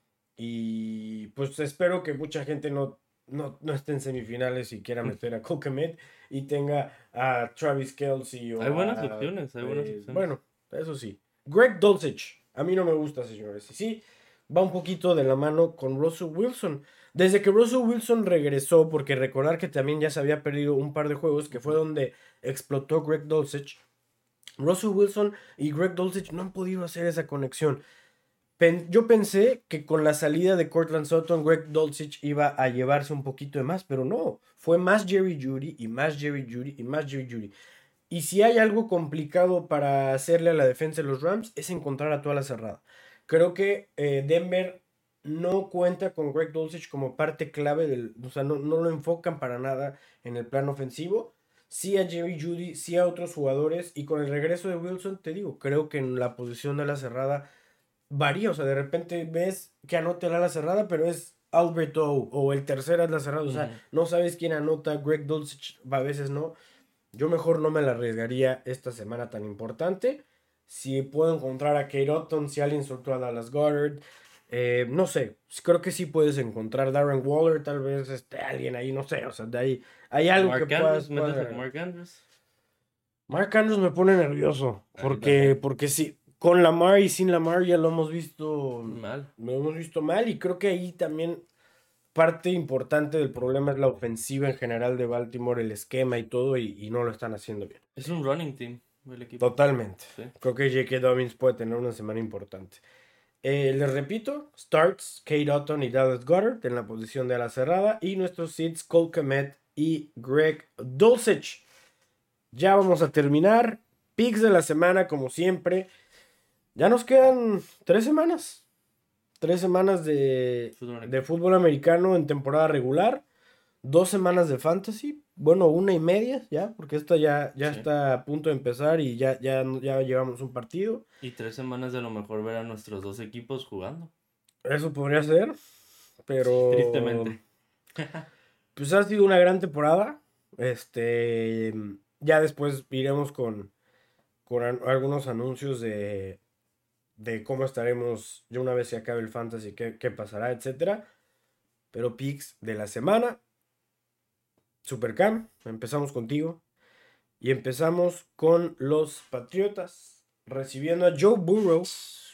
Y pues espero que mucha gente no, no, no esté en semifinales y quiera meter a Kokemet y tenga a Travis Kelce Hay o buenas a... opciones, hay buenas eh, opciones. bueno, eso sí. Greg Dulcich. A mí no me gusta, señores. Y sí, va un poquito de la mano con Russell Wilson. Desde que Russell Wilson regresó, porque recordar que también ya se había perdido un par de juegos, que fue Ujú. donde explotó Greg Dulcich. Russell Wilson y Greg Dulcich no han podido hacer esa conexión. Pen- yo pensé que con la salida de Cortland Sutton, Greg Dulcich iba a llevarse un poquito de más, pero no. Fue más Jerry Jeudy y más Jerry Jeudy y más Jerry Jeudy. Y si hay algo complicado para hacerle a la defensa de los Rams, es encontrar a toda la cerrada. Creo que eh, Denver no cuenta con Greg Dulcich como parte clave del. O sea, no, no lo enfocan para nada en el plan ofensivo. Sí a Jerry Jeudy, sí a otros jugadores. Y con el regreso de Wilson, te digo, creo que en la posición de la cerrada varía, o sea, de repente ves que anota el ala cerrada, pero es Albert O o el tercer ala cerrado, o sea, Ujú. no sabes quién anota, Greg Dulcich a veces no. Yo mejor no me la arriesgaría esta semana tan importante. Si puedo encontrar a Kate Otton, si alguien soltó a Dallas Goddard, eh, no sé, creo que sí puedes encontrar Darren Waller, tal vez este, alguien ahí, no sé, o sea, de ahí hay algo que Mark puedas, Andrews, puedas metes a agregar. Mark Andrews. Mark Andrews me pone nervioso, A mí porque, también. porque sí, con Lamar y sin Lamar ya lo hemos visto, Mal. lo hemos visto mal y creo que ahí también parte importante del problema es la ofensiva en general de Baltimore, el esquema y todo, y, y no lo están haciendo bien. Es un running team el equipo. Totalmente. Sí. Creo que J K. Dobbins puede tener una semana importante. Eh, les repito, starts Kate Otton y Dallas Goddard en la posición de ala cerrada y nuestros seeds Cole Kmet y Greg Dulcich. Ya vamos a terminar. Picks de la semana, como siempre. Ya nos quedan tres semanas. Tres semanas de, Fútbol de americano. fútbol americano en temporada regular. Dos semanas de fantasy. Bueno, una y media ya, porque esta ya, ya Sí. está a punto de empezar y ya, ya, ya llevamos un partido. Y tres semanas de lo mejor ver a nuestros dos equipos jugando. Eso podría ser, Sí, pero tristemente. pues ha sido una gran temporada. Este, ya después iremos con, con an- algunos anuncios de, de cómo estaremos ya una vez se acabe el fantasy, qué, qué pasará, etcétera. Pero picks de la semana, Supercam, empezamos contigo. Y empezamos con los Patriotas recibiendo a Joe Burrow.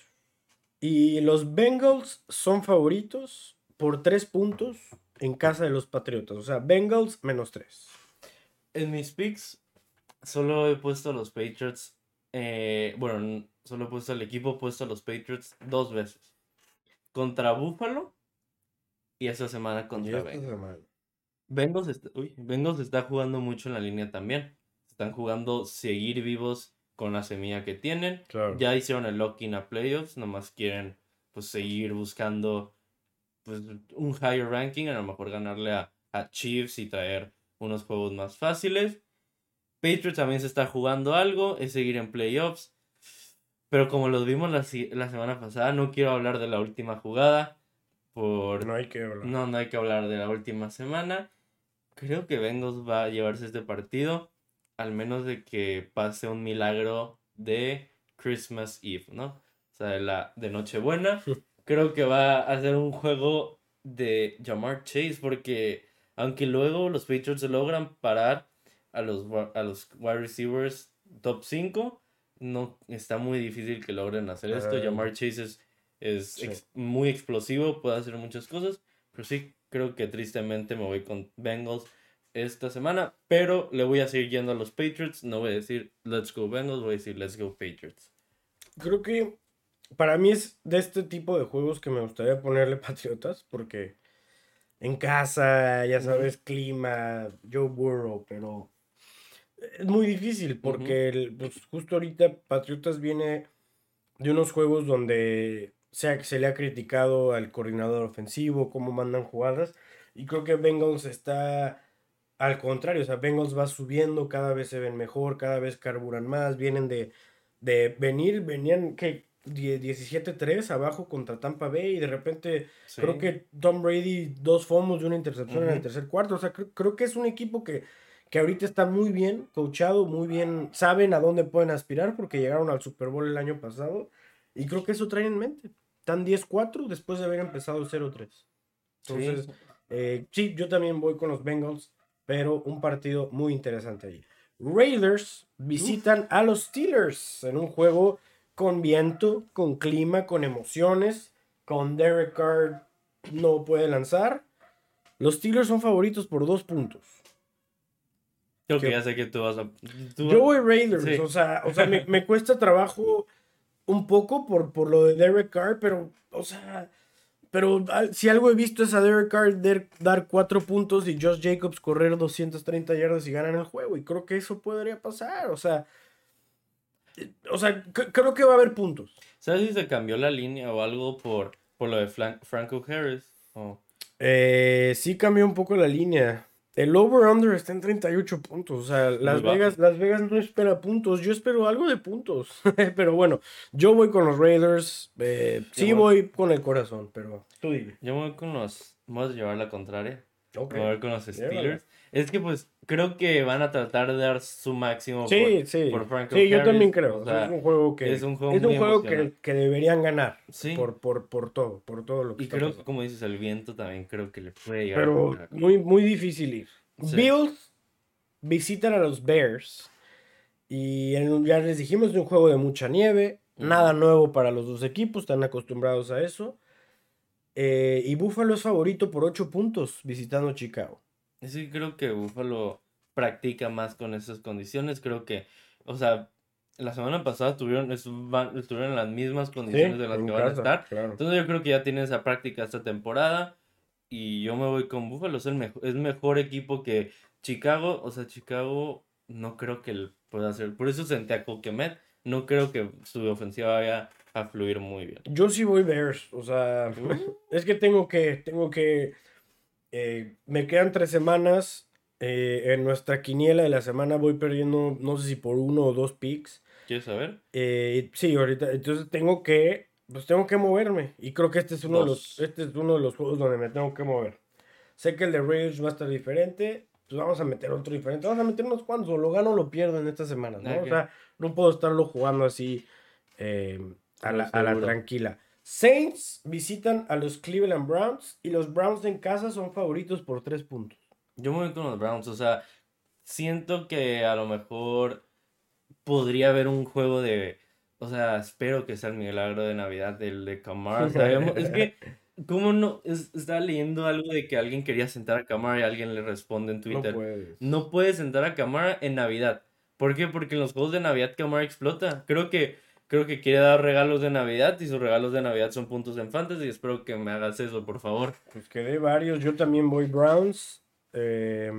Y los Bengals son favoritos por tres puntos en casa de los Patriotas. O sea, Bengals menos tres. En mis picks solo he puesto a los Patriots. eh, bueno, n- solo he puesto al equipo, he puesto a los Patriots dos veces. Contra Buffalo y esta semana Y contra esta Bengals. semana. Bengals está, uy, Bengals está jugando mucho en la línea también. Están jugando seguir vivos con la semilla que tienen. Claro. Ya hicieron el lock-in a playoffs. Nomás quieren pues seguir buscando pues, un higher ranking. A lo mejor ganarle a, a Chiefs y traer unos juegos más fáciles. Patriots también se está jugando algo. Es seguir en playoffs. Pero como los vimos la, si- la semana pasada, no quiero hablar de la última jugada. Por... No hay que hablar. No, no hay que hablar de la última semana. Creo que Bengals va a llevarse este partido. al menos de que pase un milagro de Christmas Eve, ¿no? O sea, de, la, de Nochebuena. Creo que va a ser un juego de Jamar Chase, porque aunque luego los Patriots se logran parar a los, wa- a los wide receivers top cinco, no está muy difícil que logren hacer esto. Ah, Jamar Chase es, es sí. ex- muy explosivo, puede hacer muchas cosas, pero sí creo que tristemente me voy con Bengals esta semana, pero le voy a seguir yendo a los Patriots. No voy a decir let's go Bengals, voy a decir let's go Patriots. Creo que para mí es de este tipo de juegos que me gustaría ponerle Patriotas, porque en casa, ya Ujú, sabes, clima, Joe Burrow, pero es muy difícil ujú. porque el- pues, justo ahorita Patriotas viene de unos juegos donde se, ha- se le ha criticado al coordinador ofensivo, cómo mandan jugadas, y creo que Bengals está al contrario, o sea, Bengals va subiendo, cada vez se ven mejor, cada vez carburan más, vienen de, de venir, venían que diecisiete tres abajo contra Tampa Bay y de repente creo Sí. que Tom Brady dos fumbles y una intercepción en el Ujú. tercer cuarto, o sea, creo, creo que es un equipo que, que ahorita está muy bien coachado, muy bien, saben a dónde pueden aspirar porque llegaron al Super Bowl el año pasado y creo que eso traen en mente. Están diez cuatro después de haber empezado cero tres. Sí. Entonces, eh, sí, yo también voy con los Bengals, pero un partido muy interesante ahí. Raiders Uf. visitan a los Steelers en un juego con viento, con clima, con emociones, con Derek Carr no puede lanzar. Los Steelers son favoritos por dos puntos. Creo que Que ya sé que tú vas a. Tú yo va- voy Raiders, o Sí. sea, o sea me, me cuesta trabajo un poco por, por lo de Derek Carr, pero, o sea, pero al- si algo he visto es a Derek Carr der- dar cuatro puntos y Josh Jacobs correr doscientas treinta yardas y ganan el juego. Y creo que eso podría pasar. O sea, o sea, c- creo que va a haber puntos. ¿Sabes si se cambió la línea o algo por, por lo de Flan- Franco Harris? Oh, Eh, sí cambió un poco la línea. El over-under está en treinta y ocho puntos. O sea, muy Las Vegas, bajo. Las Vegas no espera puntos. Yo espero algo de puntos. Pero bueno, yo voy con los Raiders. Eh, Yo sí me, voy con el corazón, pero tú dime. yo me voy con los. Vamos a llevar la contraria. Ok, Me voy a ver con los llévala. Steelers. Es que pues creo que van a tratar de dar su máximo por, Sí, sí, por Franco sí, yo también Harris. O creo. Eso es sea, un juego es que un juego es muy un juego emocional. que, que deberían ganar Sí. por, por, por todo, por todo lo que Y está creo que pasando. como dices, el viento también creo que le puede llegar a Pero afectar. muy, muy difícil ir. Sí. Bills visitan a los Bears y en- ya les dijimos de un juego de mucha nieve, nada Ujú. nuevo para los dos equipos, están acostumbrados a eso. Eh, y Buffalo es favorito por ocho puntos visitando Chicago. Sí, creo que Buffalo practica más con esas condiciones. Creo que, o sea, la semana pasada tuvieron, estu- van- estuvieron en las mismas Sí, condiciones de las que en van a casa, estar. claro. Entonces yo creo que ya tienen esa práctica esta temporada. Y yo me voy con Buffalo. Es el mejor, es mejor equipo que Chicago. O sea, Chicago no creo que él pueda hacer. Por eso senté a Coquemet. No creo que su ofensiva vaya a fluir muy bien. Yo sí voy Bears, o sea, Uh, es que tengo que, tengo que Eh, me quedan tres semanas. Eh, en nuestra quiniela de la semana voy perdiendo, no sé si por uno o dos picks. ¿Quieres saber? Eh, sí, ahorita, entonces tengo que, pues tengo que moverme. Y creo que este es uno de los, Dos. este es uno de los juegos donde me tengo que mover. Sé que el de Raiders va a estar diferente. Pues vamos a meter otro diferente. Vamos a meter unos cuantos. O lo gano o lo pierdo en estas semanas, ¿no? O Ok, sea, no puedo estarlo jugando así eh, a a la, lo a la seguro. tranquila. Saints visitan a los Cleveland Browns y los Browns en casa son favoritos por tres puntos. Yo me voy con los Browns. O sea, siento que a lo mejor podría haber un juego de. O sea, espero que sea el milagro de Navidad del de Kamara. Sabemos, es que, ¿cómo no? Es- estaba leyendo algo de que alguien quería sentar a Kamara y alguien le responde en No Twitter. puedes. No puedes sentar a Kamara en Navidad. ¿Por qué? Porque en los juegos de Navidad Kamara explota. Creo que, creo que quiere dar regalos de Navidad y sus regalos de Navidad son puntos en Fantasy. Y espero que me hagas eso, por favor. Pues quedé varios. Yo también voy Browns. eh,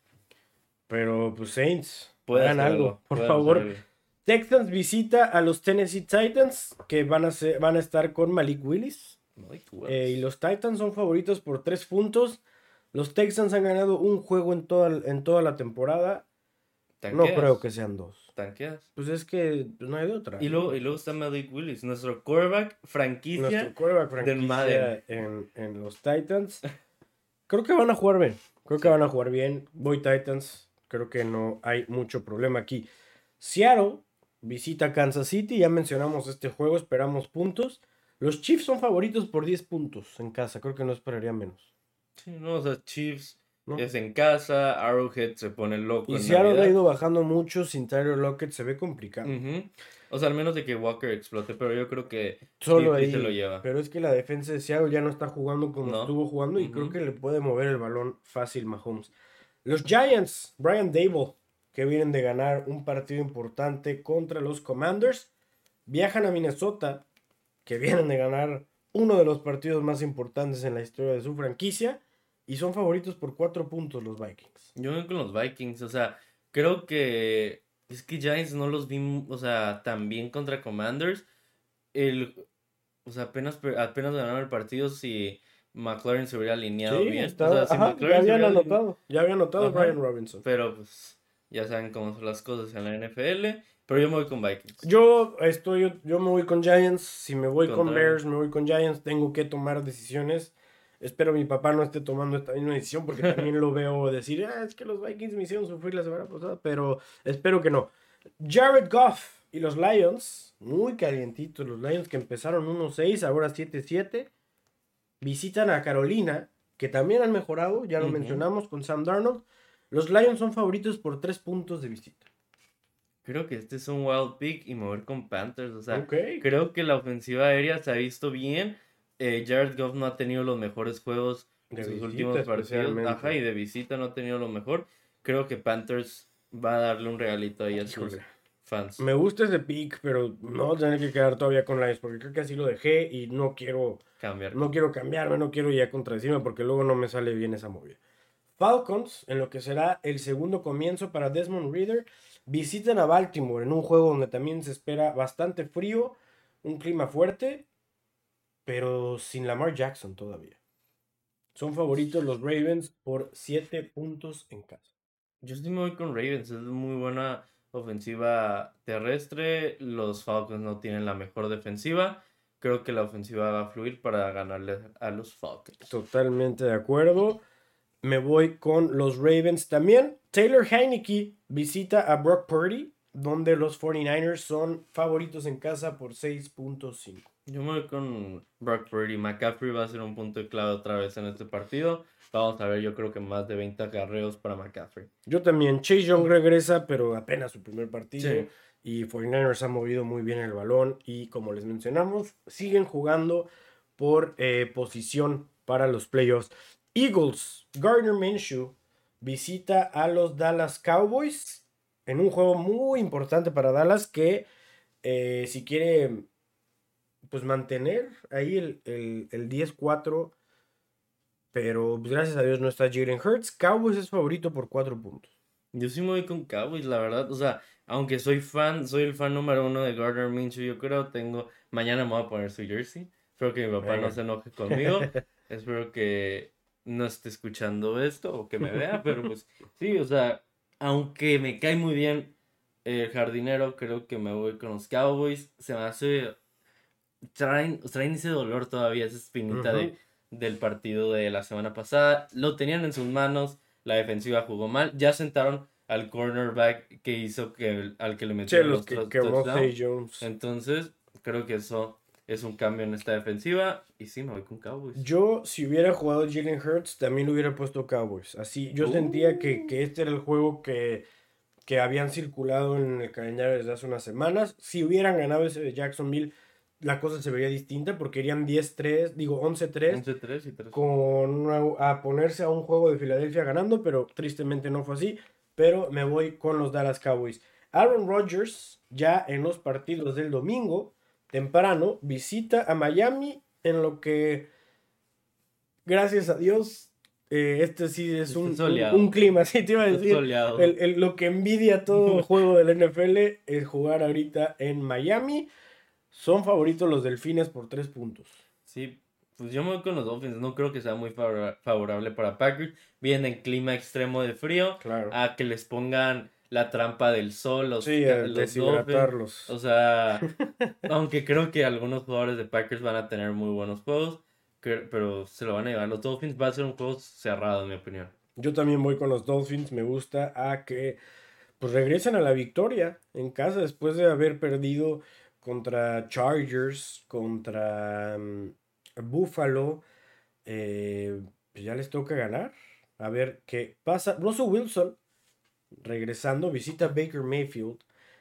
pero pues Saints, Puede hagan hacer algo, algo, por puede hacer favor. algo. Texans visita a los Tennessee Titans, que van a, ser- van a estar con Malik Willis. Ay, qué Eh, y huevos. los Titans son favoritos por tres puntos. Los Texans han ganado un juego en toda, en toda la temporada. No creo Tanqueas, que sean dos. tanqueas. Pues es que pues, no hay de otra, Y luego, ¿no? y luego está Malik Willis, nuestro quarterback Nuestro franquicia quarterback del Madden. franquicia en, en los Titans. Creo que van a jugar bien. Creo que Sí. van a jugar bien. Voy Titans. Creo que no hay mucho problema aquí. Seattle visita Kansas City. Ya mencionamos este juego, esperamos puntos. Los Chiefs son favoritos por diez puntos en casa. Creo que no esperaría menos. Sí, no, o sea, Chiefs ¿No? es en casa, Arrowhead se pone loco Y en Seattle ha Navidad. ido bajando mucho sin Tyler Lockett. Se ve complicado. Ujú. O sea, al menos de que Walker explote, pero yo creo que Solo T P se lo ahí. lleva. Pero es que la defensa de Seattle ya no está jugando como ¿No? estuvo jugando. Y creo Ujú. que le puede mover el balón fácil Mahomes. Los Giants, Brian Dable, que vienen de ganar un partido importante contra los Commanders, viajan a Minnesota, que vienen de ganar uno de los partidos más importantes en la historia de su franquicia, y son favoritos por cuatro puntos los Vikings. Yo voy con los Vikings, o sea, creo que es que Giants no los vi, o sea, tan bien contra Commanders. El, o sea, apenas, per- apenas ganaron el partido si McLaren se hubiera alineado Sí, bien. O estaba, sea, si ajá, ya McLaren se habían hubiera alineado. anotado, ya había anotado Ajá. Brian Robinson. Pero pues ya saben cómo son las cosas en la N F L. Pero yo me voy con Vikings. Yo estoy, yo me voy con Giants, si me voy con Contrario. Bears, me voy con Giants, tengo que tomar decisiones. Espero mi papá no esté tomando esta misma decisión porque también lo veo decir, ah, es que los Vikings me hicieron sufrir la semana pasada, pero espero que no. Jared Goff y los Lions, muy calientitos los Lions que empezaron uno seis, ahora siete siete, visitan a Carolina, que también han mejorado, ya lo Ujú. mencionamos con Sam Darnold. Los Lions son favoritos por tres puntos de visita. Creo que este es un wild pick y mover con Panthers. O sea, Ok. creo que la ofensiva aérea se ha visto bien. Eh, Jared Goff no ha tenido los mejores juegos De en sus visita últimos partidos. especialmente. Ajá, y de visita no ha tenido lo mejor. Creo que Panthers va a darle un regalito ahí a sus Híjole. fans. Me gusta ese pick, pero no voy a tener que quedar todavía con Lions porque creo que así lo dejé y no quiero, Cambiar. no quiero cambiarme, no quiero ya contradecirme porque luego no me sale bien esa movida. Falcons, en lo que será el segundo comienzo para Desmond Ridder, visitan a Baltimore en un juego donde también se espera bastante frío, un clima fuerte, pero sin Lamar Jackson todavía. Son favoritos los Ravens por siete puntos en casa. Yo sí me voy con Ravens. Es muy buena ofensiva terrestre. Los Falcons no tienen la mejor defensiva. Creo que la ofensiva va a fluir para ganarle a los Falcons. Totalmente de acuerdo. Me voy con los Ravens también. Taylor Heineke visita a Brock Purdy, donde los cuarenta y nueve ers son favoritos en casa por seis punto cinco. Yo me voy con Brock Purdy. McCaffrey va a ser un punto de clave otra vez en este partido. Vamos a ver, yo creo que más de veinte acarreos para McCaffrey. Yo también. Chase Young regresa, pero apenas su primer partido. Sí. Y cuarenta y nueve ers han movido muy bien el balón. Y como les mencionamos, siguen jugando por eh, posición para los playoffs. Eagles, Gardner Minshew visita a los Dallas Cowboys en un juego muy importante para Dallas que eh, si quiere pues mantener ahí el, el, el diez cuatro, pero pues, gracias a Dios no está Jalen Hurts. Cowboys es favorito por cuatro puntos. Yo sí me voy con Cowboys, la verdad. O sea, aunque soy fan, soy el fan número uno de Gardner Minshew, yo creo tengo... Mañana me voy a poner su jersey. Espero que mi papá Venga. no se enoje conmigo. Espero que no esté escuchando esto o que me vea, pero pues sí, o sea, aunque me cae muy bien el jardinero, creo que me voy con los Cowboys. Se me hace... Traen, traen ese dolor todavía, esa espinita Ujú. de, del partido de la semana pasada. Lo tenían en sus manos, la defensiva jugó mal. Ya sentaron al cornerback que hizo que al que le metieron Chelos los que, tou- que touchdowns. Zay Jones. Entonces, creo que eso es un cambio en esta defensiva. Y sí, me voy con Cowboys. Yo, si hubiera jugado Jalen Hurts, también lo hubiera puesto Cowboys. Así, yo sentía que, que este era el juego que, que habían circulado en el calendario desde hace unas semanas. Si hubieran ganado ese de Jacksonville, la cosa se vería distinta porque irían diez tres, digo once tres, once tres y tres. con una- a ponerse a un juego de Filadelfia ganando, pero tristemente no fue así. Pero me voy con los Dallas Cowboys. Aaron Rodgers, ya en los partidos del domingo, temprano, visita a Miami en lo que, gracias a Dios, eh, este sí es Está un, un, soleado. un clima, sí te iba a Está decir. soleado. El, el- lo que envidia todo juego del N F L es jugar ahorita en Miami. Son favoritos los Delfines por tres puntos. Sí, pues yo me voy con los Dolphins. No creo que sea muy favora- favorable para Packers. Vienen en clima extremo de frío. Claro. A que les pongan la trampa del sol, los, Sí, ca- a los deshidratarlos. Dolphins. O sea, aunque creo que algunos jugadores de Packers van a tener muy buenos juegos, cre- pero se lo van a llevar. Los Dolphins va a ser un juego cerrado, en mi opinión. Yo también voy con los Dolphins. Me gusta a que pues regresen a la victoria en casa después de haber perdido contra Chargers, contra um, Buffalo. Eh, pues ya les toca ganar. A ver qué pasa. Russell Wilson, regresando, visita Baker Mayfield.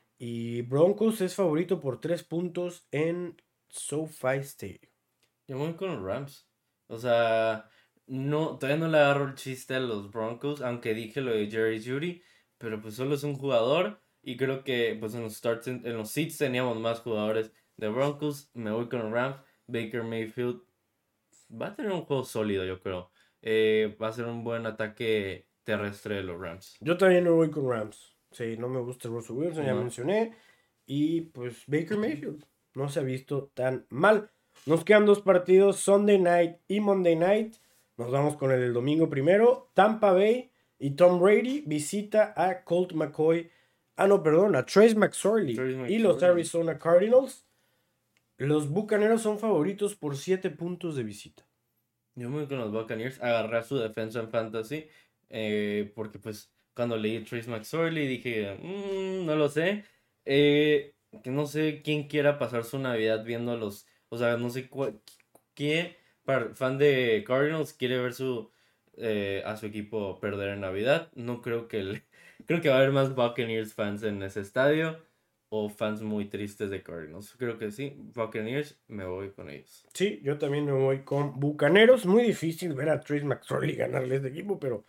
Y Broncos es favorito por tres puntos en SoFi Stadium. Yo voy con los Rams. O sea, no, todavía no le agarro el chiste a los Broncos, aunque dije lo de Jerry Jeudy, pero pues solo es un jugador y creo que pues en los starts, en, en los seats teníamos más jugadores de Broncos. Me voy con los Rams. Baker Mayfield va a tener un juego sólido, yo creo. Eh, va a ser un buen ataque terrestre de los Rams. Yo también me voy con Rams. Sí, no me gusta Russell Wilson, ya No. mencioné. Y pues Baker Mayfield no se ha visto tan mal. Nos quedan dos partidos, Sunday Night y Monday Night. Nos vamos con el del domingo primero. Tampa Bay y Tom Brady visita a Colt McCoy. Ah, no, perdón, a Trace McSorley. Trace Y los McSorley. Arizona Cardinals. Los Bucaneros son favoritos por siete puntos de visita. Yo me voy con los Buccaneers. Agarré a su defensa en fantasy. eh, porque pues cuando leí Trace McSorley dije, "Mm, no lo sé. Eh, que no sé quién quiera pasar su Navidad viendo a los... O sea, no sé cuál, quién par- fan de Cardinals quiere ver su eh, a su equipo perder en Navidad. No creo que el- creo que va a haber más Buccaneers fans en ese estadio o fans muy tristes de Cardinals. Creo que sí, Buccaneers, me voy con ellos. Sí, yo también me voy con Bucaneros. Muy difícil ver a Trace McSorley ganarle a este equipo, pero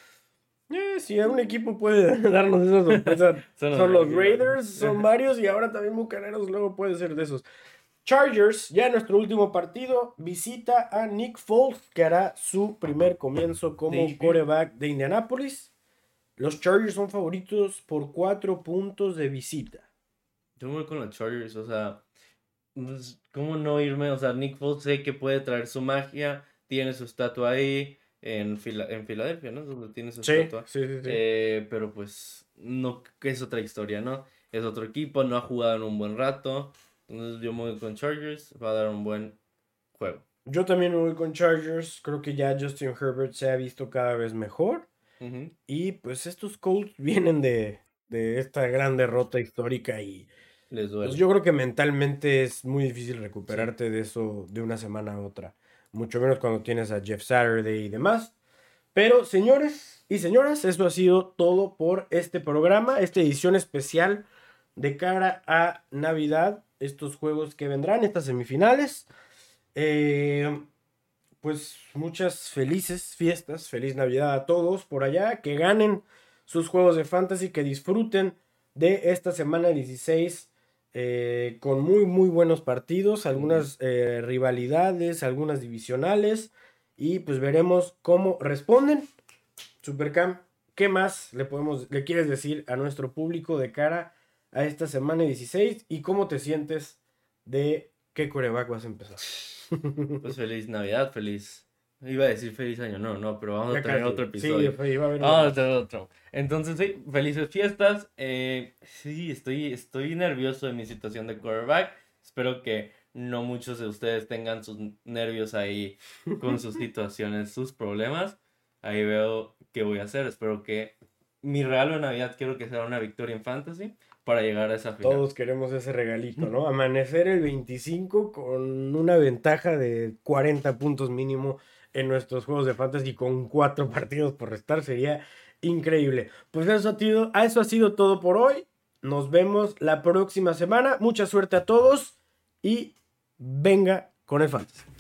eh, si un equipo puede darnos esa sorpresa, Son los son los Raiders. Raiders, son varios y ahora también Bucaneros luego puede ser de esos. Chargers, ya en nuestro último partido, visita a Nick Foles, que hará su primer comienzo como Debut. quarterback de Indianapolis. Los Chargers son favoritos por cuatro puntos de visita. Yo me voy con los Chargers, o sea, pues, ¿cómo no irme? O sea, Nick Foles sé que puede traer su magia, tiene su estatua ahí en, Fila- en Filadelfia, ¿no? Donde tiene su Sí, estatua. sí, sí, sí. Eh, pero pues, no, que es otra historia, ¿no? Es otro equipo, no ha jugado en un buen rato. Entonces yo me voy con Chargers, va a dar un buen juego. Yo también me voy con Chargers. Creo que ya Justin Herbert se ha visto cada vez mejor. Ujú. Y pues estos Colts vienen de, de esta gran derrota histórica y Les duele. pues yo creo que mentalmente es muy difícil recuperarte de eso de una semana a otra. Mucho menos cuando tienes a Jeff Saturday y demás. Pero señores y señoras, eso ha sido todo por este programa, esta edición especial de cara a Navidad, estos juegos que vendrán, estas semifinales. Eh, pues muchas felices fiestas, feliz Navidad a todos por allá, que ganen sus juegos de fantasy, que disfruten de esta semana dieciséis eh, con muy muy buenos partidos, algunas eh, rivalidades, algunas divisionales y pues veremos cómo responden. Supercam, ¿qué más le podemos le quieres decir a nuestro público de cara a esta semana dieciséis y cómo te sientes de qué quarterback vas a empezar? Pues feliz Navidad, feliz. Iba a decir feliz año, no, no, pero vamos Ya a tener casi. otro Sí, episodio. fue- iba a haber Vamos a otro. tener otro. Entonces, sí, felices fiestas. Eh, sí, estoy, estoy nervioso de mi situación de quarterback. Espero que no muchos de ustedes tengan sus nervios ahí con sus situaciones, sus problemas. Ahí veo qué voy a hacer. Espero que mi regalo de Navidad quiero que sea una victoria en fantasy para llegar a esa final. Todos queremos ese regalito, ¿no? Amanecer el veinticinco con una ventaja de cuarenta puntos mínimo en nuestros juegos de fantasy con cuatro partidos por restar sería increíble. Pues eso ha sido, eso ha sido todo por hoy. Nos vemos la próxima semana. Mucha suerte a todos y venga con el fantasy.